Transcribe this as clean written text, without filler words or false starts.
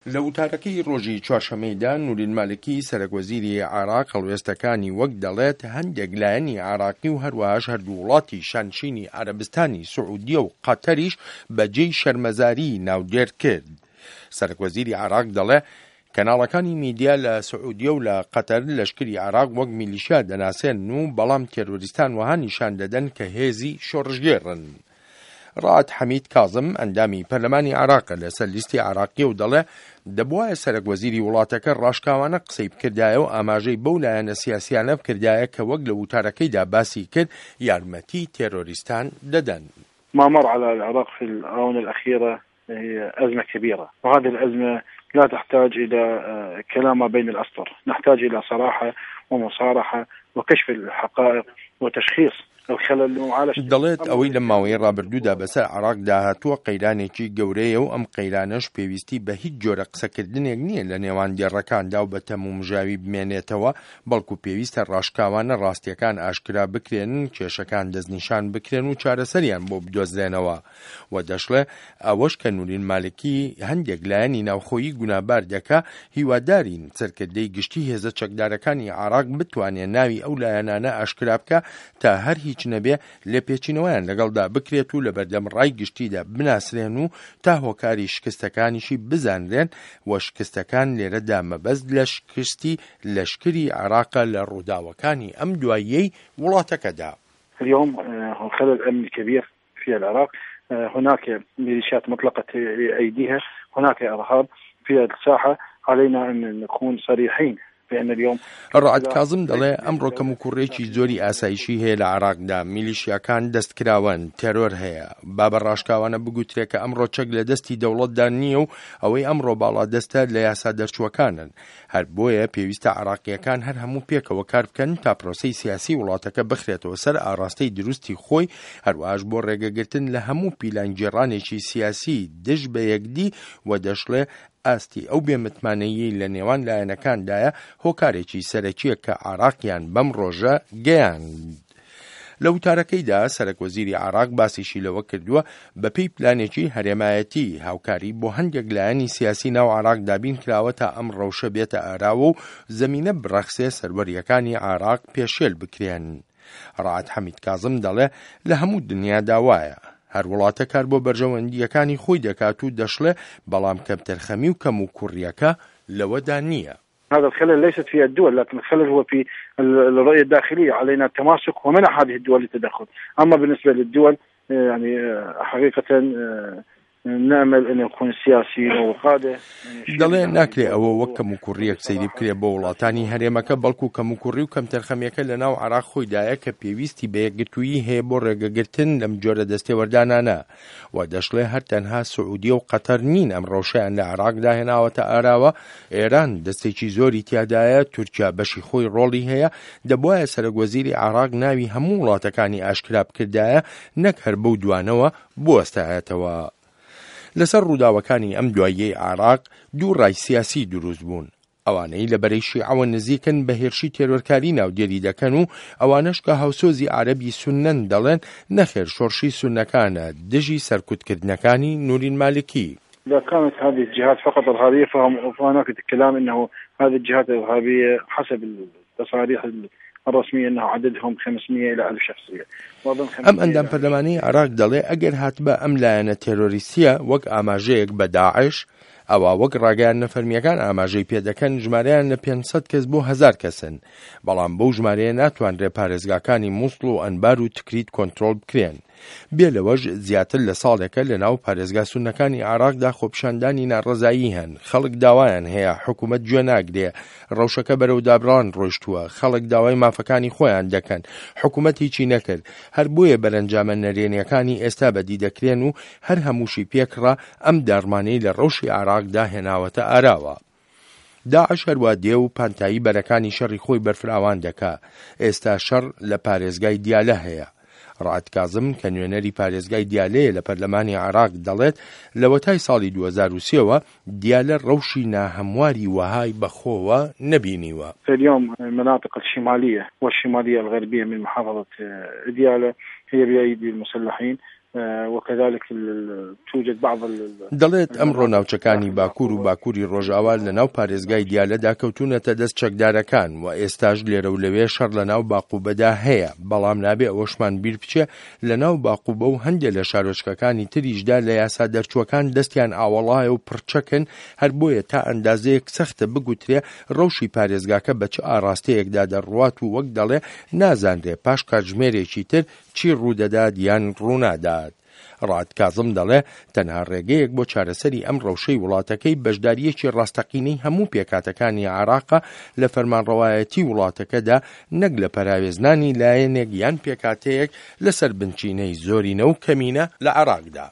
لە وتارەکەی ڕۆژی چوارشەمەیدا نورین مالکی سەرۆکوەزیری عێراق هەڵوێستەکانی وەک دەڵێت هەندێک لایەنی عێراقی و هەروەهاش هەردوو وڵاتی شانشینی عەرەبستانی سوعودیە و قەتەریش بەجێی شەرمەزاری ناودێر کرد. سەرۆکوەزیری عێراق دەڵێ کەناڵەکانی میدیا لە سوعودیە و لە قەتەر لەشکری عێراق وەک میلیشیا دەناسێن و بەڵام تێرۆریستان وەها نیشان دەدەن کە هێزی شۆڕژگێڕن. ڕائەت حەمید کاظم ئەندامی پەرلەمانی عێراقە لەسەر لیستی عێراقیە و دەڵێ دەبوایە سەرۆکوەزیری وڵاتەکە ڕاشکاوانە قسەی بکردایە و ئاماژەی بەو لایەنە سیاسیانە بکردایە کە وەک لە وتارەکەیدا باسی کرد یارمەتی تێرۆریستان دەدەن. ما مر على العراق في الآونة الأخيرة هي أزمة كبيرة، وهذه الأزمة لا تحتاج إلى كلام ما بين الأسطر، نحتاج إلى صراحة ومصارحة وكشف الحقائق وتشخيص دەڵێت ئەوەی لە ماوەی ڕابردوودا بەسەر عێراق داهاتووە قەیرانێکی گەورەیە و ئەم قەیرانەش پێویستی بە هیچ جۆرە قسەکردنێک نییە لە نێوان گێڕەکاندا و بە تەمومژاوی بمێنێتەوە، بەڵکو پێویستە ڕاشکاوانە ڕاستیەکان ئاشکرا بکرێنن، کێشەکان دەستنیشان بکرێن و چارەسەریان بۆ بدۆزرێنەوە. و دەشڵێ ئەوەش کە نورین مالکی هەندێک لایەنی ناوخۆیی گونابار دەکا هیوادارین سەرکردەی گشتی هێزە چەکدارەکانی عێراق بتوانێت ناوی ئەو لایەنانە ئاشکرا بکە تا هەر هیچ نەبێ لێ پێچینەوەیان لەگەڵدا بکرێت و لە بەردەم ڕای گشتیدا بناسرێن و تا هۆکاری شکستەکانیشی بزانرێن و شکستەکان لێرەدا مەبەست لە شکستی لەشکری عێراقە لە ڕووداوەکانی ئەم دواییەی وڵاتەکەدا. اليوم خلل أمني كبير في العراق، هناك ميليشيات مطلقة أيديها، هناك إرهاب في الساحة، علينا أن نكون صريحين. ڕائەت کاظم دەڵێ ئەمڕۆ کەم و کوڕێکی زۆری ئاسایشی هەیە لە عێراقدا، میلیشیاکان دەستکراون، تێرۆر هەیە. با بە ڕاشکاوانە بگوترێت کە ئەمڕۆ چەک لە دەستی دەوڵەتدا نییە و ئەوەی ئەمڕۆ باڵا دەستە لە یاسا دەرچووەکانن. هەر بۆیە پێویستە عێراقیەکان هەر هەموو پێکەوە کار بکەن تا پرۆسەی سیاسی وڵاتەکە بخرێتەوە سەر ئاراستەی دروستی خۆی، هەروەهاش بۆ ڕێگەگرتن لە هەموو پیلانگێڕانێکی سیاسی دژ بە یەکدی و دەشڵێ ئاستی ئەو بێمتمانەیی لە نێوان لایەنەکاندایە هۆکارێکی سەرەکیە کە عێراقیان بەم ڕۆژە گەیاند. لە وتارەکەیدا سەرۆکوەزیری عێراق باسیشی لەوە کردووە بەپێی پلانێکی هەرێمایەتی هاوکاری بۆ هەندێک لایەنی سیاسی ناو عێراق دابین کراوە تا ئەم ڕەوشە بێتە ئاراوە و زەمینە بڕەخسێ سەروەریەکانی عێراق پێشێل بکرێن. ڕائەت حەمید کاظم دەڵێ لە هەموو دنیادا وایە، هەر وڵاتە کار بۆ بەرژەوەندیەکانی خۆی دەکات و دەشڵێ بەڵام کەمتەرخەمی و کەم و کوڕیەکە لەوەدا نییە. هذا الخلل ليست في الدول، لكن الخلل هو في الرؤية الداخلية، علينا التماسك ومنع هذه الدول للتدخل. أما بالنسبة للدول يعني حقيقة نأمل أن يكون سياسيين وقادة. دەڵێ ناکرێ ئەوە وەک کەم و کوڕیەک سەیری بکرێ بۆ وڵاتانی هەرێمەکە، بەڵکو کەم و کوڕی و کەم تەرخەمیەکە لە ناو عێراق خۆیدایە کە پێویستی بە یەکگرتوویی هەیە بۆ ڕێگەگرتن لەم جۆرە دەستێوەردانانە. و دەشڵێ هەر تەنها سوعودیە و قەتەر نین ئەم ڕەوشەیان لە عێراقدا هێناوەتە ئاراوە، ئێران دەستێکی زۆری تیادایە، تورکیا بەشی خۆی ڕۆڵی هەیە. دەبوایە سەرۆکوەزیری عێراق ناوی هەموو وڵاتەکانی ئاشکرا بکردایە، نەک هەر بەو دوانەوە بوەستایەتەوە. لەسەر ڕووداوەکانی ئەم دواییەی عێراق دوو ڕای سیاسی دروست بوون، ئەوانەی لە بەرەی شیعەوە نزیکن بە هێرشی تێرۆرکاری ناودێری دەکەن و ئەوانەش کە هاوسۆزی عەرەبی سونەن دەڵێن نەخێر شۆڕشی سونەکانە دژی سەرکوتکردنەکانی نورین مالکی. إذا كانت هذه الجهات فقط إرهابية فهناك كلام أنه هذه الجهات الإرهابية حسب التصاريح الرسمية أنه عددهم 500 إلى 1000 شخصية. ئەم ئەندام پەرلەمانەی عێراق دەڵێ ئەگەر هاتبە ئەم لایەنە تێرۆریستیە وەک ئاماژەیەک بە داعش، ئەوە وەک ڕاگەیان نەفەرمیەکان ئاماژەی پێدەکەن ژمارەیان لە 500 کەس بۆ 1000 کەسن، بەڵام بەو ژمارەیە ناتوانرێ پارێزگاکانی مووسڵ و ئەنبار و تکریت کۆنتڕۆڵ بکرێن. بێ لەوەش زیاتر لە ساڵێکە لە ناو پارێزگا سونەکانی عێراقدا خۆپیشاندانی ناڕەزایی هەن، خەڵک داوایان هەیە حکوومەت گوێ ناگرێ، ڕەوشەکە بەرەو دابڕان ڕۆیشتووە، خەڵک داوای مافەکانی خۆیان دەکەن، حکوومەت هیچی نەکرد. هەر بۆیە بەرەنجامە نەرێنیەکانی ئێستا بەدی دەکرێن و هەر هەمووشی پێکڕا ئەم دارمانەی لە ڕەوشی عێراقدا هێناوەتە ئاراوە. داعش هەروە دێ و پانتایی بەرەکانی شەڕی خۆی بەرفراوان دەکا. ئێستا شەڕ لە پارێزگای دیالە هەیە. ڕائەت کاظم کە نوێنەری پارێزگای دیالەیە لە پەرلەمانی عێراق دەڵێت لە وەتای ساڵی 2003ەوە دیالە ڕەوشی ناهەمواری وەهای بەخۆوە نەبینیوە. اليوم المناطق الشمالية والشمالية الغربية من محافظة ديالى هي بأيدي المسلحين، وكذلك توجد بعض دەڵێت ئەمڕۆ ناوچەکانی باکوور و باکووری ڕۆژئاوا لە ناو پارێزگای دیالەدا کەوتونەتە دەست چەکدارەکان و ئێستاش لێرە و لەوێ شەڕ لە ناو باقوبەدا هەیە، بەڵام نابێ ئەوەشمان بیر بچێ لە ناو باقوبە و هەندێک لە شارۆچکەکانی تریشدا لە یاسا دەرچووەکان دەستیان ئاوەڵایە و پڕچەکن، هەر بۆیە تا ئەندازەیەک سەختە بگوترێ ڕەوشی پارێزگاکە بە چ ئاراستەیەکدا دەڕوات و وەک دەڵێ نازانرێ پاش کاتژمێرێکی تر چی ڕوودەدات یان ڕوونادات. ڕاد کازم دەڵێ تەنها ڕێگەیەک بۆ چارەسەری ئەم ڕەوشەی وڵاتەکەی بەشداریەکی ڕاستەقینەی هەموو پێکاتەکانی عێراقە لە فەرمانڕەوایەتی وڵاتەکەدا، نەک لە پەراوێزنانی لایەنێک یان پێکاتەیەک لەسەر بنچینەی زۆرینە و کەمینە لە عێراقدا.